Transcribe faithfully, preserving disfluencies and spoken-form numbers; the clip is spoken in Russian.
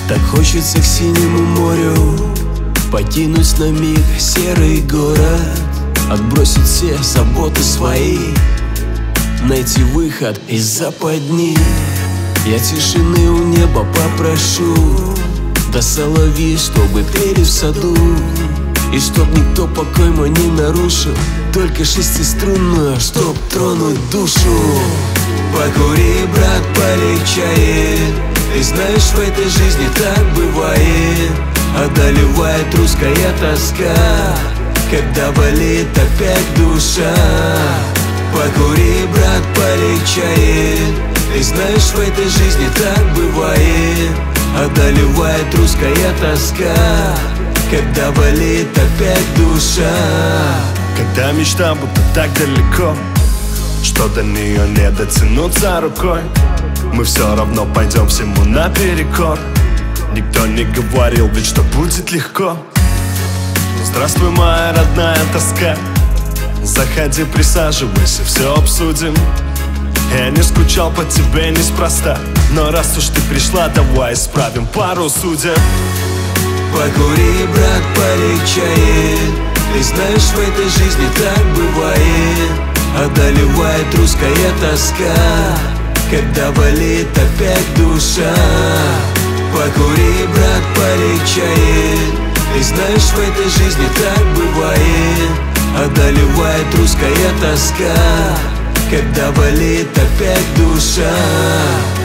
Так хочется к синему морю покинуть на миг серый город, отбросить все заботы свои, найти выход из западни. Я тишины у неба попрошу, да соловьи, чтобы пели в саду, и чтоб никто покой мой не нарушил, только шестиструнную, чтоб тронуть душу. Покури, брат, полегчает, ты знаешь, в этой жизни так бывает. Одолевает русская тоска, когда болит опять душа. Покури, брат, полегчает, ты знаешь, в этой жизни так бывает. Одолевает русская тоска, когда болит опять душа. Когда мечта будто так далеко, что до нее не дотянуться рукой, мы все равно пойдем всему наперекор. Никто не говорил ведь, что будет легко. Здравствуй, моя родная тоска, заходи, присаживайся, все обсудим. Я не скучал по тебе неспроста, но раз уж ты пришла, давай исправим пару судеб. Покури, брат, полегчает, ты знаешь, в этой жизни так бывает. Одолевает русская тоска, когда болит опять душа. Покури, брат, полегчает, ты знаешь, в этой жизни так бывает. Одолевает русская тоска, когда болит опять душа.